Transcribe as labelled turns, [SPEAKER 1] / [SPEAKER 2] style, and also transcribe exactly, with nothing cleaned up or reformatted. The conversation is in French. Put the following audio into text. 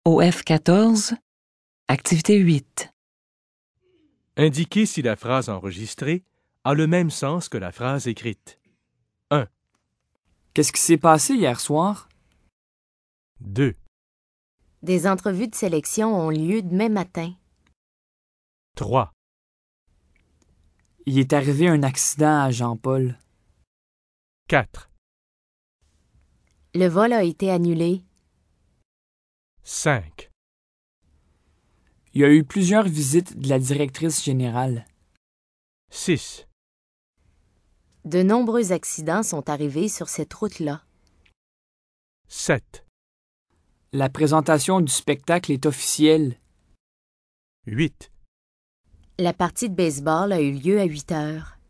[SPEAKER 1] O F quatorze, activité huit.
[SPEAKER 2] Indiquez si la phrase enregistrée a le même sens que la phrase écrite. un.
[SPEAKER 3] Qu'est-ce qui s'est passé hier soir?
[SPEAKER 2] deux.
[SPEAKER 4] Des entrevues de sélection ont lieu demain matin.
[SPEAKER 2] trois.
[SPEAKER 3] Il est arrivé un accident à Jean-Paul.
[SPEAKER 2] quatre.
[SPEAKER 4] Le vol a été annulé.
[SPEAKER 2] cinq.
[SPEAKER 3] Il y a eu plusieurs visites de la directrice générale.
[SPEAKER 2] six.
[SPEAKER 4] De nombreux accidents sont arrivés sur cette route-là.
[SPEAKER 2] sept.
[SPEAKER 3] La présentation du spectacle est officielle.
[SPEAKER 2] huit.
[SPEAKER 4] La partie de baseball a eu lieu à huit heures.